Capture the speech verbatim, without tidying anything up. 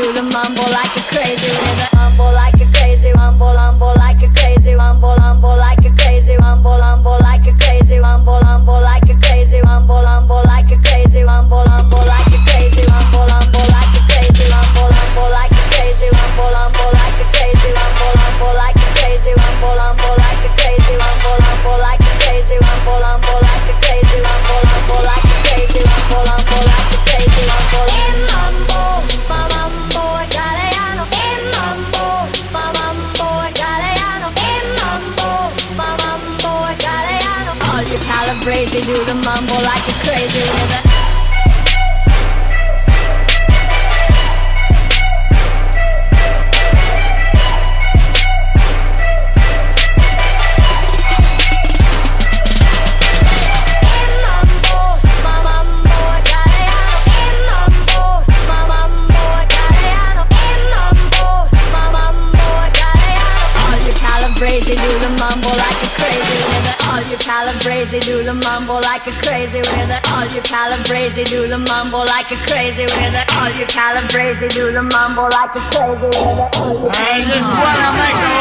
do the mambo like a crazy with a mambo like a crazy mambo mambo like a crazy mambo mambo like a crazy mambo mambo like a crazy mambo mambo like a crazy mambo mambo like a crazy mambo mambo like a crazy mambo mambo like a crazy mambo mambo like a crazy mambo mambo like a crazy mambo mambo like a crazy mambo mambo like a crazy mambo mambo like a crazy mambo mambo like a crazy mambo mambo like a crazy mambo mambo like a crazy mambo mambo ma mambo italiano mambo ma mambo italiano mambo ma mambo italiano. All you Calabrese do the mambo like a crazy with it. Calabrese do the mambo like a crazy with it. All you Calabrese do the mambo like a crazy with it. All you Calabrese do the mambo like a crazy with it. All you Calabrese do the mambo like a crazy with it. I just wanna make a